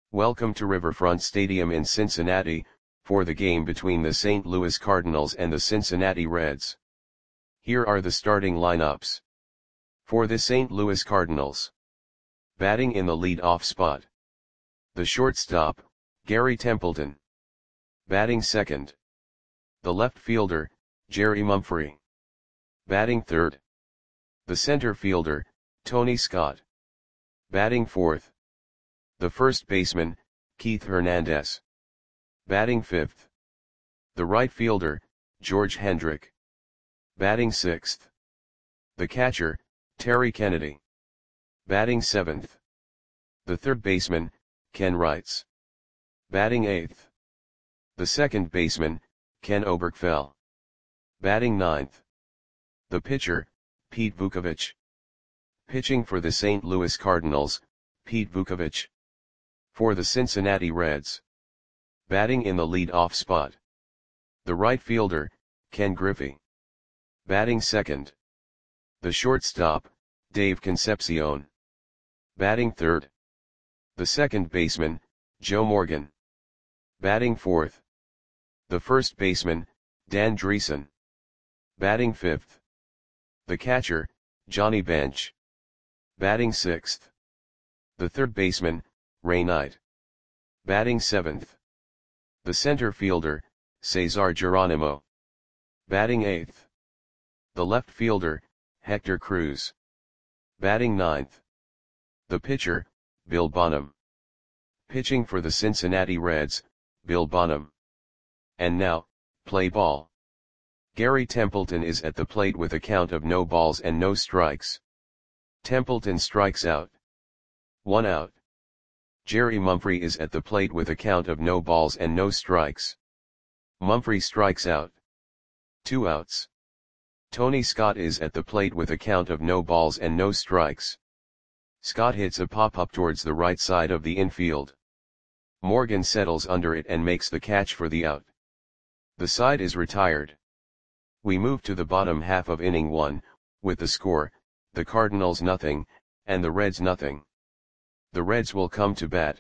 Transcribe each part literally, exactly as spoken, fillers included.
Welcome to Riverfront Stadium in Cincinnati, for the game between the Saint Louis Cardinals and the Cincinnati Reds. Here are the starting lineups. For the Saint Louis Cardinals. Batting in the lead-off spot. The shortstop, Gary Templeton. Batting second. The left fielder, Jerry Mumphrey. Batting third. The center fielder, Tony Scott. Batting fourth. The first baseman, Keith Hernandez. Batting fifth. The right fielder, George Hendrick. Batting sixth. The catcher, Terry Kennedy. Batting seventh. The third baseman, Ken Wrights. Batting eighth. The second baseman, Ken Oberkfell. Batting ninth. The pitcher, Pete Vukovich. Pitching for the Saint Louis Cardinals, Pete Vukovich. For the Cincinnati Reds. Batting in the lead-off spot. The right fielder, Ken Griffey. Batting second. The shortstop, Dave Concepcion. Batting third. The second baseman, Joe Morgan. Batting fourth. The first baseman, Dan Dreesen. Batting fifth. The catcher, Johnny Bench. Batting sixth. The third baseman, Ray Knight. Batting seventh. The center fielder, Cesar Geronimo. Batting eighth. The left fielder, Hector Cruz. Batting ninth. The pitcher, Bill Bonham. Pitching for the Cincinnati Reds, Bill Bonham. And now, play ball. Gary Templeton is at the plate with a count of no balls and no strikes. Templeton strikes out. One out. Jerry Mumphrey is at the plate with a count of no balls and no strikes. Mumphrey strikes out. Two outs. Tony Scott is at the plate with a count of no balls and no strikes. Scott hits a pop-up towards the right side of the infield. Morgan settles under it and makes the catch for the out. The side is retired. We move to the bottom half of inning one, with the score, the Cardinals nothing, and the Reds nothing. The Reds will come to bat.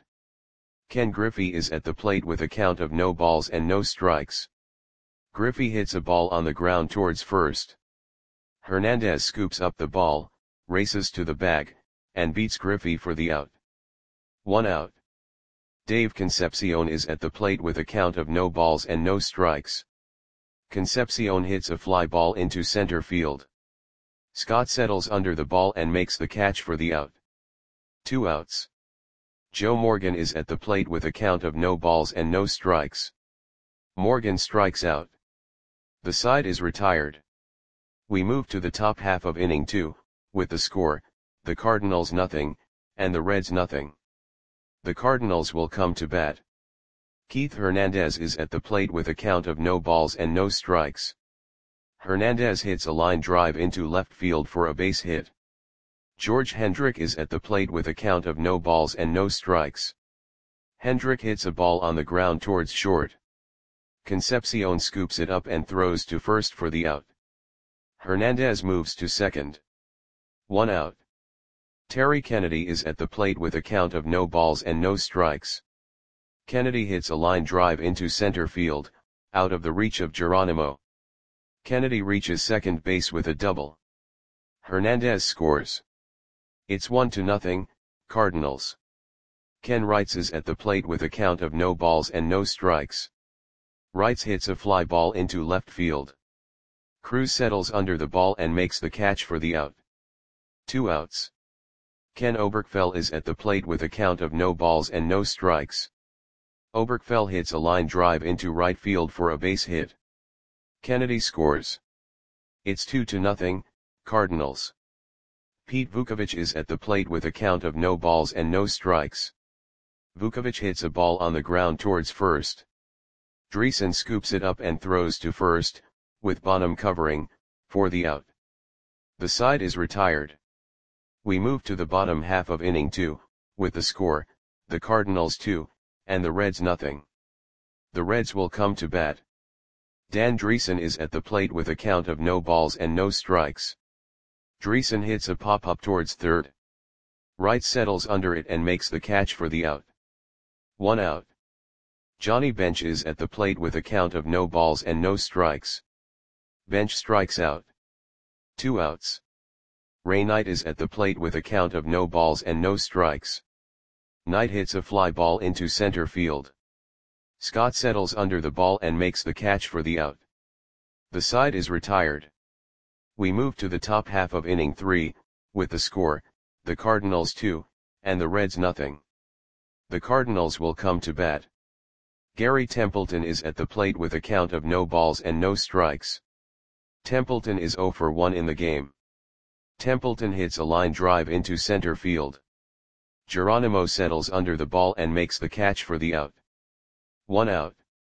Ken Griffey is at the plate with a count of no balls and no strikes. Griffey hits a ball on the ground towards first. Hernandez scoops up the ball, races to the bag, and beats Griffey for the out. One out. Dave Concepcion is at the plate with a count of no balls and no strikes. Concepcion hits a fly ball into center field. Scott settles under the ball and makes the catch for the out. Two outs. Joe Morgan is at the plate with a count of no balls and no strikes. Morgan strikes out. The side is retired. We move to the top half of inning two, with the score, the Cardinals nothing, and the Reds nothing. The Cardinals will come to bat. Keith Hernandez is at the plate with a count of no balls and no strikes. Hernandez hits a line drive into left field for a base hit. George Hendrick is at the plate with a count of no balls and no strikes. Hendrick hits a ball on the ground towards short. Concepcion scoops it up and throws to first for the out. Hernandez moves to second. One out. Terry Kennedy is at the plate with a count of no balls and no strikes. Kennedy hits a line drive into center field, out of the reach of Geronimo. Kennedy reaches second base with a double. Hernandez scores. It's one to nothing, Cardinals. Ken Wrights is at the plate with a count of no balls and no strikes. Wrights hits a fly ball into left field. Cruz settles under the ball and makes the catch for the out. Two outs. Ken Oberkfell is at the plate with a count of no balls and no strikes. Oberkfell hits a line drive into right field for a base hit. Kennedy scores. It's two to nothing, Cardinals. Pete Vukovich is at the plate with a count of no balls and no strikes. Vukovich hits a ball on the ground towards first. Dreesen scoops it up and throws to first, with Bonham covering, for the out. The side is retired. We move to the bottom half of inning two, with the score, the Cardinals two, and the Reds nothing. The Reds will come to bat. Dan Dreesen is at the plate with a count of no balls and no strikes. Dreesen hits a pop-up towards third. Wright settles under it and makes the catch for the out. One out. Johnny Bench is at the plate with a count of no balls and no strikes. Bench strikes out. Two outs. Ray Knight is at the plate with a count of no balls and no strikes. Knight hits a fly ball into center field. Scott settles under the ball and makes the catch for the out. The side is retired. We move to the top half of inning three, with the score, the Cardinals two, and the Reds nothing. The Cardinals will come to bat. Gary Templeton is at the plate with a count of no balls and no strikes. Templeton is zero for one in the game. Templeton hits a line drive into center field. Geronimo settles under the ball and makes the catch for the out. One out.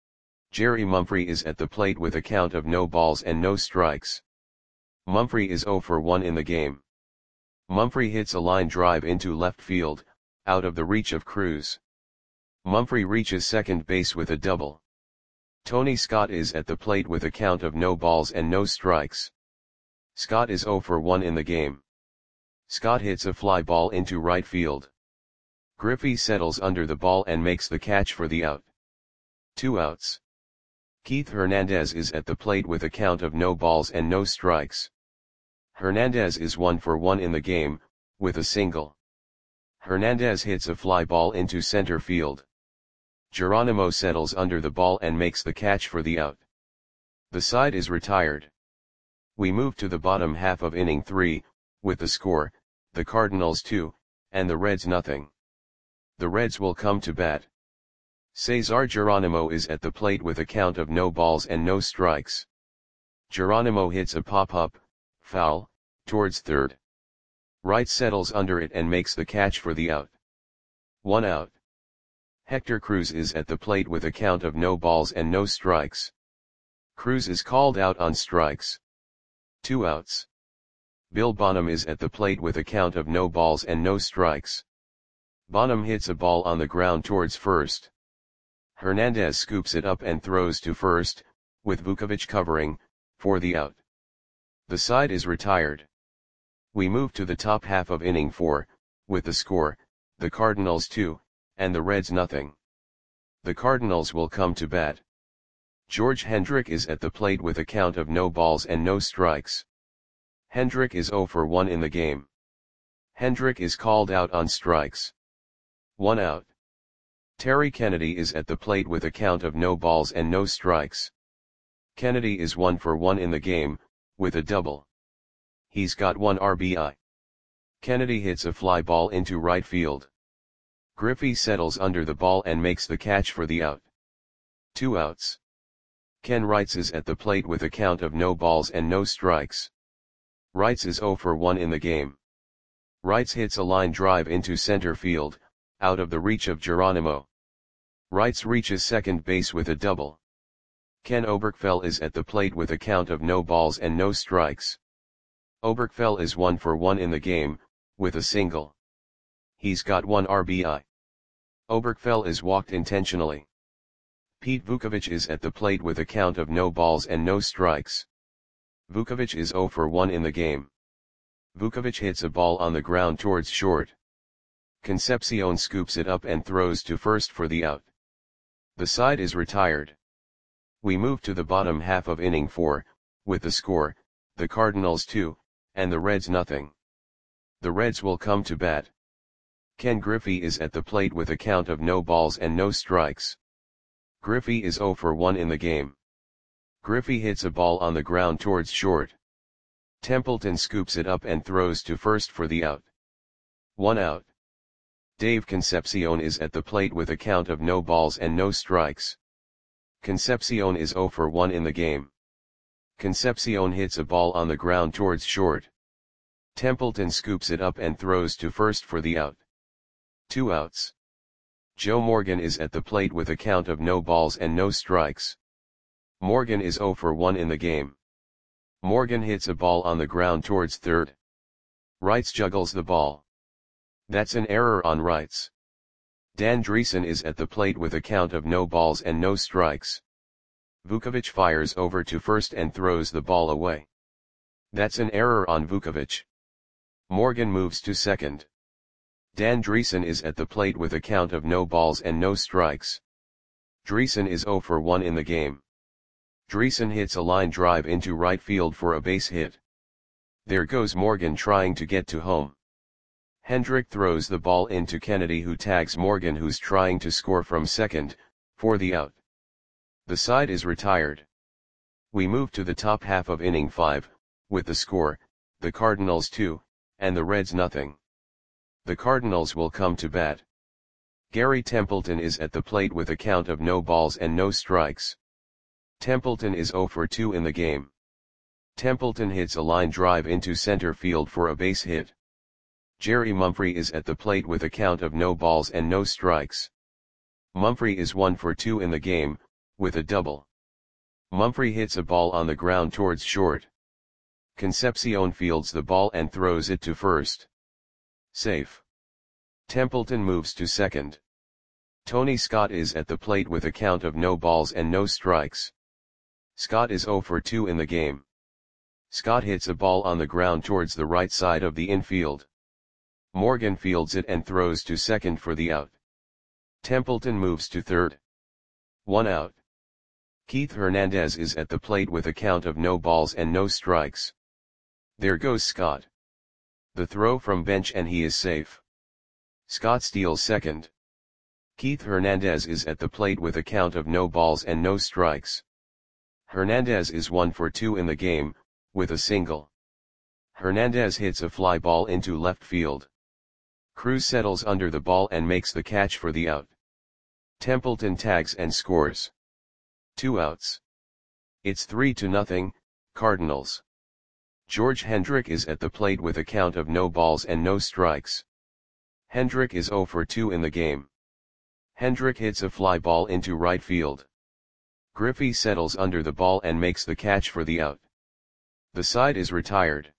Jerry Mumphrey is at the plate with a count of no balls and no strikes. Mumphrey is zero for one in the game. Mumphrey hits a line drive into left field, out of the reach of Cruz. Mumphrey reaches second base with a double. Tony Scott is at the plate with a count of no balls and no strikes. Scott is zero for one in the game. Scott hits a fly ball into right field. Griffey settles under the ball and makes the catch for the out. Two outs. Keith Hernandez is at the plate with a count of no balls and no strikes. Hernandez is one for one in the game, with a single. Hernandez hits a fly ball into center field. Geronimo settles under the ball and makes the catch for the out. The side is retired. We move to the bottom half of inning three, with the score, the Cardinals two, and the Reds nothing. The Reds will come to bat. Cesar Geronimo is at the plate with a count of no balls and no strikes. Geronimo hits a pop-up, foul, towards third. Wright settles under it and makes the catch for the out. One out. Hector Cruz is at the plate with a count of no balls and no strikes. Cruz is called out on strikes. Two outs. Bill Bonham is at the plate with a count of no balls and no strikes. Bonham hits a ball on the ground towards first. Hernandez scoops it up and throws to first, with Vukovich covering, for the out. The side is retired. We move to the top half of inning four, with the score, the Cardinals two, and the Reds nothing. The Cardinals will come to bat. George Hendrick is at the plate with a count of no balls and no strikes. Hendrick is zero for one in the game. Hendrick is called out on strikes. One out. Terry Kennedy is at the plate with a count of no balls and no strikes. Kennedy is one for one in the game, with a double. He's got one R B I. Kennedy hits a fly ball into right field. Griffey settles under the ball and makes the catch for the out. Two outs. Ken Wrights is at the plate with a count of no balls and no strikes. Wrights is zero for one in the game. Wrights hits a line drive into center field, out of the reach of Geronimo. Wrights reaches second base with a double. Ken Oberkfell is at the plate with a count of no balls and no strikes. Oberkfell is one for one in the game, with a single. He's got one R B I. Oberkfell is walked intentionally. Pete Vukovich is at the plate with a count of no balls and no strikes. Vukovich is zero for one in the game. Vukovich hits a ball on the ground towards short. Concepcion scoops it up and throws to first for the out. The side is retired. We move to the bottom half of inning four, with the score, the Cardinals two, and the Reds nothing. The Reds will come to bat. Ken Griffey is at the plate with a count of no balls and no strikes. Griffey is zero for one in the game. Griffey hits a ball on the ground towards short. Templeton scoops it up and throws to first for the out. One out. Dave Concepcion is at the plate with a count of no balls and no strikes. Concepcion is zero for one in the game. Concepcion hits a ball on the ground towards short. Templeton scoops it up and throws to first for the out. Two outs. Joe Morgan is at the plate with a count of no balls and no strikes. Morgan is zero for one in the game. Morgan hits a ball on the ground towards third. Wrights juggles the ball. That's an error on Wrights. Dan Dreesen is at the plate with a count of no balls and no strikes. Vukovich fires over to first and throws the ball away. That's an error on Vukovich. Morgan moves to second. Dan Driessen is at the plate with a count of no balls and no strikes. Driessen is zero for one in the game. Driessen hits a line drive into right field for a base hit. There goes Morgan trying to get to home. Hendrick throws the ball into Kennedy, who tags Morgan, who's trying to score from second, for the out. The side is retired. We move to the top half of inning five, with the score, the Cardinals two, and the Reds nothing. The Cardinals will come to bat. Gary Templeton is at the plate with a count of no balls and no strikes. Templeton is zero for two in the game. Templeton hits a line drive into center field for a base hit. Jerry Mumphrey is at the plate with a count of no balls and no strikes. Mumphrey is one for two in the game, with a double. Mumphrey hits a ball on the ground towards short. Concepcion fields the ball and throws it to first. Safe. Templeton moves to second. Tony Scott is at the plate with a count of no balls and no strikes. Scott is zero for two in the game. Scott hits a ball on the ground towards the right side of the infield. Morgan fields it and throws to second for the out. Templeton moves to third. One out. Keith Hernandez is at the plate with a count of no balls and no strikes. There goes Scott. The throw from bench and he is safe. Scott steals second. Keith Hernandez is at the plate with a count of no balls and no strikes. Hernandez is one for two in the game, with a single. Hernandez hits a fly ball into left field. Cruz settles under the ball and makes the catch for the out. Templeton tags and scores. Two outs. It's three to nothing, Cardinals. George Hendrick is at the plate with a count of no balls and no strikes. Hendrick is zero for two in the game. Hendrick hits a fly ball into right field. Griffey settles under the ball and makes the catch for the out. The side is retired.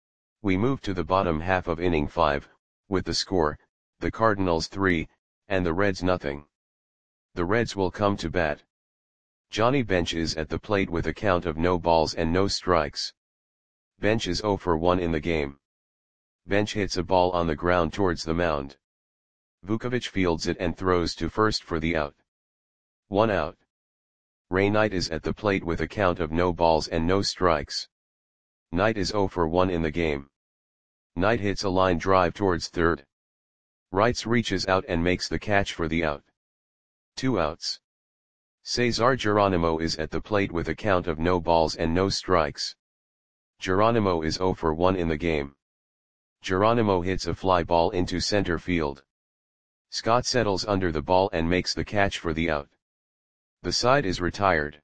We move to the bottom half of inning five, with the score, the Cardinals three, and the Reds nothing. The Reds will come to bat. Johnny Bench is at the plate with a count of no balls and no strikes. Bench is zero for one in the game. Bench hits a ball on the ground towards the mound. Vukovich fields it and throws to first for the out. One out. Ray Knight is at the plate with a count of no balls and no strikes. Knight is zero for one in the game. Knight hits a line drive towards third. Wrights reaches out and makes the catch for the out. Two outs. Cesar Geronimo is at the plate with a count of no balls and no strikes. Geronimo is zero for one in the game. Geronimo hits a fly ball into center field. Scott settles under the ball and makes the catch for the out. The side is retired.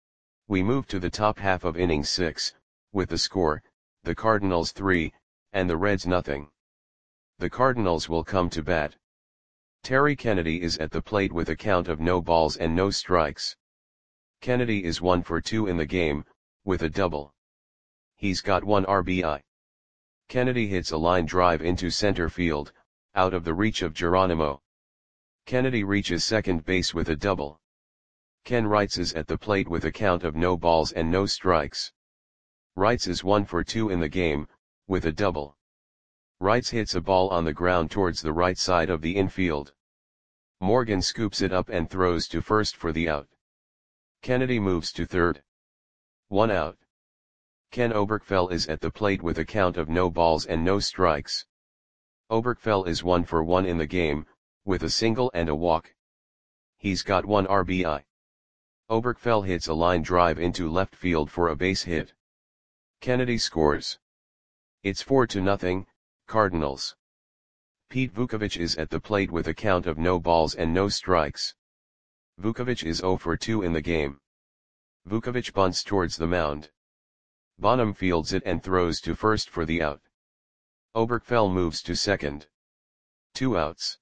We move to the top half of inning six, with the score, the Cardinals three, and the Reds nothing. The Cardinals will come to bat. Terry Kennedy is at the plate with a count of no balls and no strikes. Kennedy is one for two in the game, with a double. He's got one R B I. Kennedy hits a line drive into center field, out of the reach of Geronimo. Kennedy reaches second base with a double. Ken Wrights is at the plate with a count of no balls and no strikes. Wrights is one for two in the game, with a double. Wrights hits a ball on the ground towards the right side of the infield. Morgan scoops it up and throws to first for the out. Kennedy moves to third. One out. Ken Oberkfell is at the plate with a count of no balls and no strikes. Oberkfell is one for one in the game, with a single and a walk. He's got one R B I. Oberkfell hits a line drive into left field for a base hit. Kennedy scores. It's four to nothing, Cardinals. Pete Vukovich is at the plate with a count of no balls and no strikes. Vukovich is zero for two in the game. Vukovich bunts towards the mound. Bonham fields it and throws to first for the out. Oberkfell moves to second. Two outs.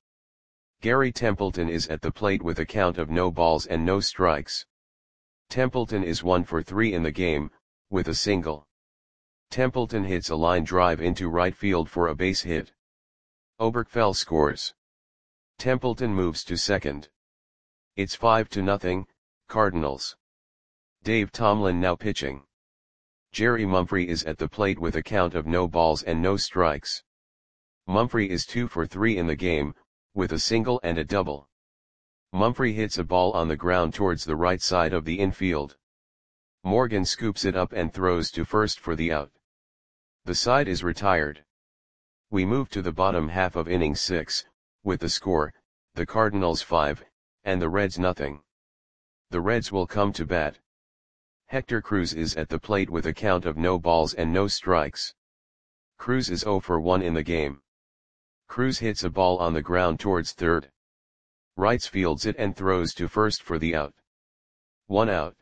Gary Templeton is at the plate with a count of no balls and no strikes. Templeton is one for three in the game, with a single. Templeton hits a line drive into right field for a base hit. Oberkfell scores. Templeton moves to second. It's five to nothing, Cardinals. Dave Tomlin now pitching. Jerry Mumphrey is at the plate with a count of no balls and no strikes. Mumphrey is two for three in the game, with a single and a double. Mumphrey hits a ball on the ground towards the right side of the infield. Morgan scoops it up and throws to first for the out. The side is retired. We move to the bottom half of inning six, with the score, the Cardinals five, and the Reds nothing. The Reds will come to bat. Hector Cruz is at the plate with a count of no balls and no strikes. Cruz is zero for one in the game. Cruz hits a ball on the ground towards third. Wrights fields it and throws to first for the out. One out.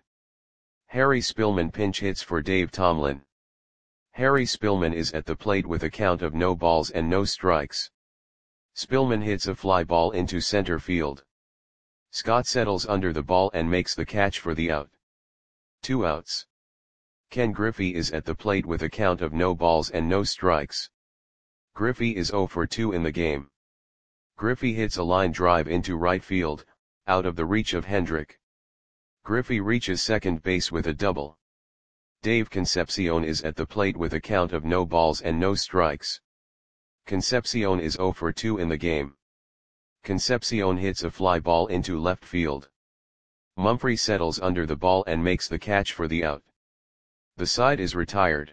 Harry Spillman pinch hits for Dave Tomlin. Harry Spillman is at the plate with a count of no balls and no strikes. Spillman hits a fly ball into center field. Scott settles under the ball and makes the catch for the out. Two outs. Ken Griffey is at the plate with a count of no balls and no strikes. Griffey is zero for two in the game. Griffey hits a line drive into right field, out of the reach of Hendrick. Griffey reaches second base with a double. Dave Concepcion is at the plate with a count of no balls and no strikes. Concepcion is zero for two in the game. Concepcion hits a fly ball into left field. Mumphrey settles under the ball and makes the catch for the out. The side is retired.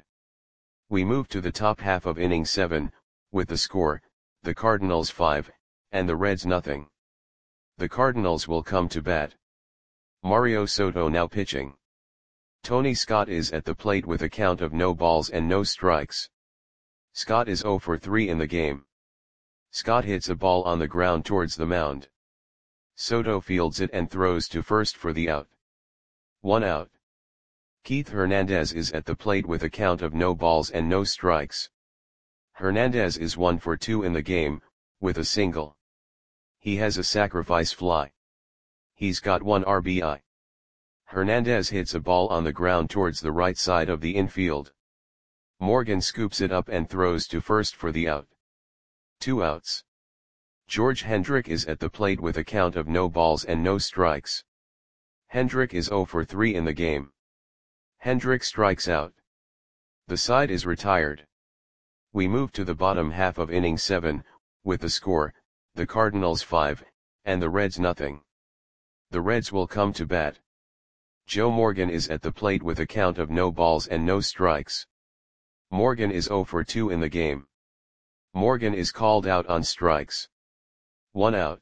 We move to the top half of inning seven, with the score, the Cardinals five, and the Reds nothing. The Cardinals will come to bat. Mario Soto now pitching. Tony Scott is at the plate with a count of no balls and no strikes. Scott is zero for three in the game. Scott hits a ball on the ground towards the mound. Soto fields it and throws to first for the out. One out. Keith Hernandez is at the plate with a count of no balls and no strikes. Hernandez is one for two in the game, with a single. He has a sacrifice fly. He's got one R B I. Hernandez hits a ball on the ground towards the right side of the infield. Morgan scoops it up and throws to first for the out. Two outs. George Hendrick is at the plate with a count of no balls and no strikes. Hendrick is zero for three in the game. Hendrick strikes out. The side is retired. We move to the bottom half of inning seven, with the score, the Cardinals five, and the Reds nothing. The Reds will come to bat. Joe Morgan is at the plate with a count of no balls and no strikes. Morgan is zero for two in the game. Morgan is called out on strikes. One out.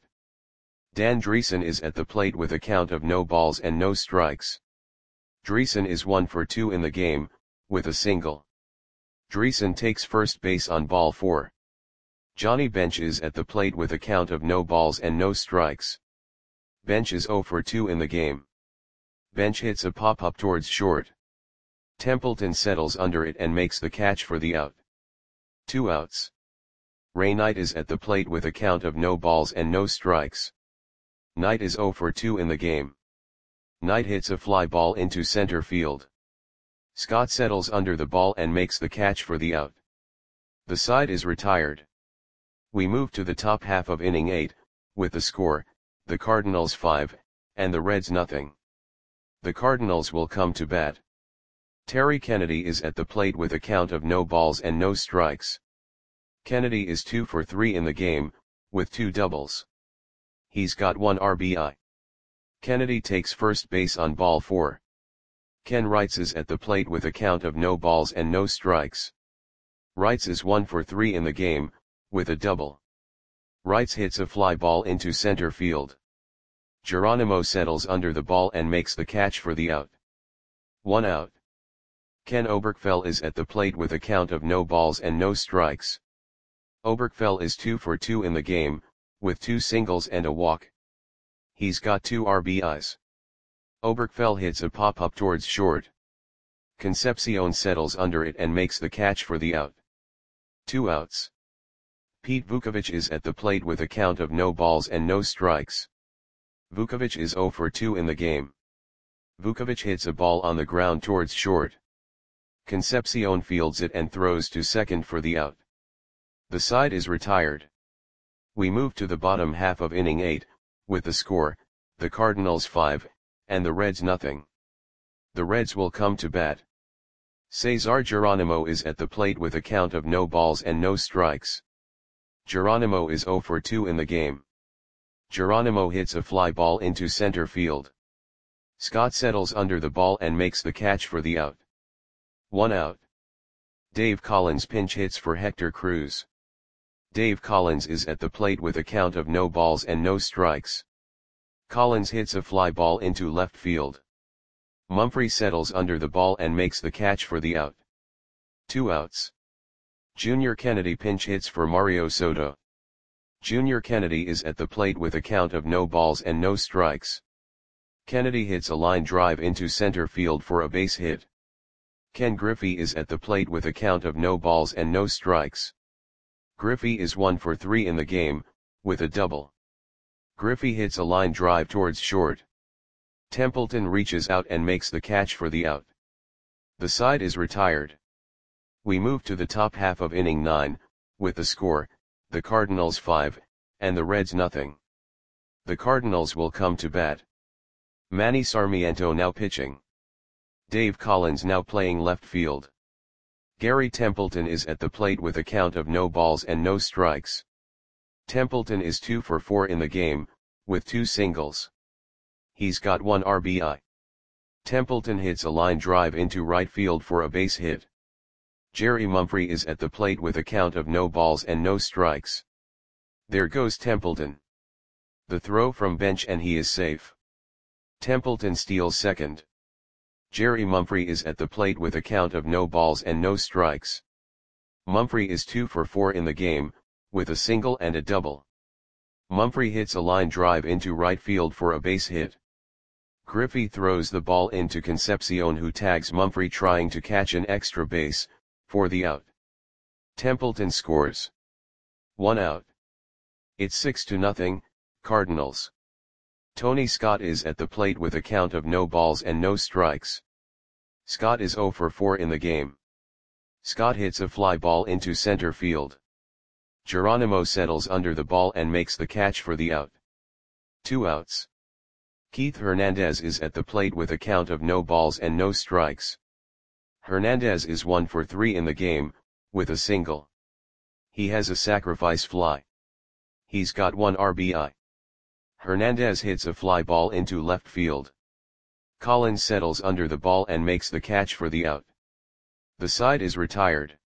Dan Dreesen is at the plate with a count of no balls and no strikes. Dreesen is one for two in the game, with a single. Dreesen takes first base on ball four. Johnny Bench is at the plate with a count of no balls and no strikes. Bench is zero for two in the game. Bench hits a pop-up towards short. Templeton settles under it and makes the catch for the out. Two outs. Ray Knight is at the plate with a count of no balls and no strikes. Knight is zero for two in the game. Knight hits a fly ball into center field. Scott settles under the ball and makes the catch for the out. The side is retired. We move to the top half of inning eight, with the score, the Cardinals five, and the Reds nothing. The Cardinals will come to bat. Terry Kennedy is at the plate with a count of no balls and no strikes. Kennedy is two for three in the game, with two doubles. He's got one R B I. Kennedy takes first base on ball four. Ken Wrights is at the plate with a count of no balls and no strikes. Wrights is one for three in the game, with a double. Wrights hits a fly ball into center field. Geronimo settles under the ball and makes the catch for the out. One out. Ken Oberkfell is at the plate with a count of no balls and no strikes. Oberkfell is two for two in the game, with two singles and a walk. He's got two R B Is. Oberkfell hits a pop-up towards short. Concepcion settles under it and makes the catch for the out. Two outs. Pete Vukovich is at the plate with a count of no balls and no strikes. Vukovich is zero for two in the game. Vukovich hits a ball on the ground towards short. Concepcion fields it and throws to second for the out. The side is retired. We move to the bottom half of inning eight, with the score, the Cardinals five, and the Reds nothing. The Reds will come to bat. Cesar Geronimo is at the plate with a count of no balls and no strikes. Geronimo is zero for two in the game. Geronimo hits a fly ball into center field. Scott settles under the ball and makes the catch for the out. One out. Dave Collins pinch hits for Hector Cruz. Dave Collins is at the plate with a count of no balls and no strikes. Collins hits a fly ball into left field. Mumphrey settles under the ball and makes the catch for the out. Two outs. Junior Kennedy pinch hits for Mario Soto. Junior Kennedy is at the plate with a count of no balls and no strikes. Kennedy hits a line drive into center field for a base hit. Ken Griffey is at the plate with a count of no balls and no strikes. Griffey is one for three in the game, with a double. Griffey hits a line drive towards short. Templeton reaches out and makes the catch for the out. The side is retired. We move to the top half of inning nine, with the score, the Cardinals five, and the Reds nothing. The Cardinals will come to bat. Manny Sarmiento now pitching. Dave Collins now playing left field. Gary Templeton is at the plate with a count of no balls and no strikes. Templeton is two for four in the game, with two singles. He's got one R B I. Templeton hits a line drive into right field for a base hit. Jerry Mumphrey is at the plate with a count of no balls and no strikes. There goes Templeton. The throw from bench and he is safe. Templeton steals second. Jerry Mumphrey is at the plate with a count of no balls and no strikes. Mumphrey is two for four in the game, with a single and a double. Mumphrey hits a line drive into right field for a base hit. Griffey throws the ball into Concepcion, who tags Mumphrey trying to catch an extra base, for the out. Templeton scores. One out. It's six to nothing, Cardinals. Tony Scott is at the plate with a count of no balls and no strikes. Scott is zero for four in the game. Scott hits a fly ball into center field. Geronimo settles under the ball and makes the catch for the out. Two outs. Keith Hernandez is at the plate with a count of no balls and no strikes. Hernandez is one for three in the game, with a single. He has a sacrifice fly. He's got one R B I. Hernandez hits a fly ball into left field. Collins settles under the ball and makes the catch for the out. The side is retired.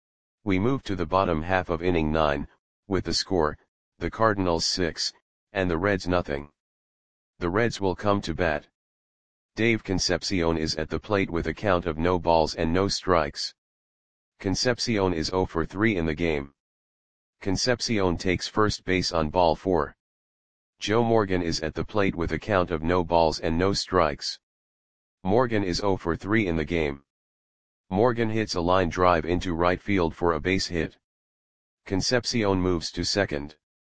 We move to the bottom half of inning nine, with the score, the Cardinals six, and the Reds nothing. The Reds will come to bat. Dave Concepcion is at the plate with a count of no balls and no strikes. Concepcion is zero for three in the game. Concepcion takes first base on ball four. Joe Morgan is at the plate with a count of no balls and no strikes. Morgan is zero for three in the game. Morgan hits a line drive into right field for a base hit. Concepcion moves to second.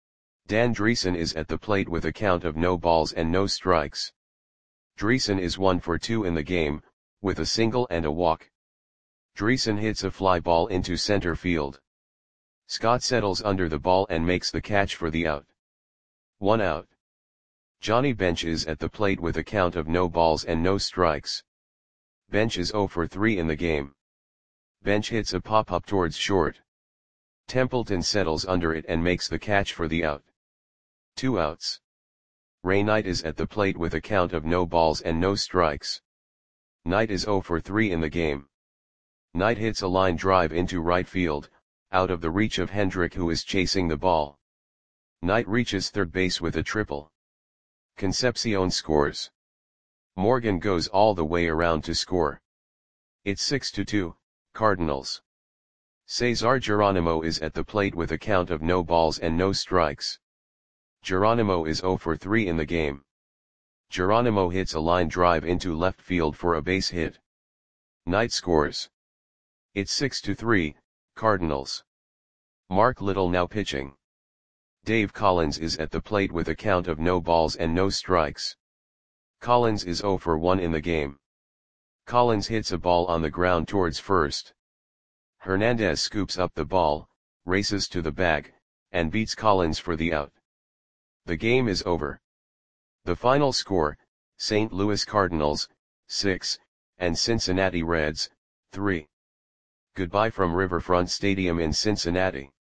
Dan Dreesen is at the plate with a count of no balls and no strikes. Dreesen is one for two in the game, with a single and a walk. Dreesen hits a fly ball into center field. Scott settles under the ball and makes the catch for the out. One out. Johnny Bench is at the plate with a count of no balls and no strikes. Bench is zero for three in the game. Bench hits a pop-up towards short. Templeton settles under it and makes the catch for the out. Two outs. Ray Knight is at the plate with a count of no balls and no strikes. Knight is zero for three in the game. Knight hits a line drive into right field, out of the reach of Hendrick, who is chasing the ball. Knight reaches third base with a triple. Concepcion scores. Morgan goes all the way around to score. It's six to two, Cardinals. Cesar Geronimo is at the plate with a count of no balls and no strikes. Geronimo is zero for three in the game. Geronimo hits a line drive into left field for a base hit. Knight scores. It's six to three, Cardinals. Mark Little now pitching. Dave Collins is at the plate with a count of no balls and no strikes. Collins is zero for one in the game. Collins hits a ball on the ground towards first. Hernandez scoops up the ball, races to the bag, and beats Collins for the out. The game is over. The final score, Saint Louis Cardinals, six, and Cincinnati Reds, three. Goodbye from Riverfront Stadium in Cincinnati.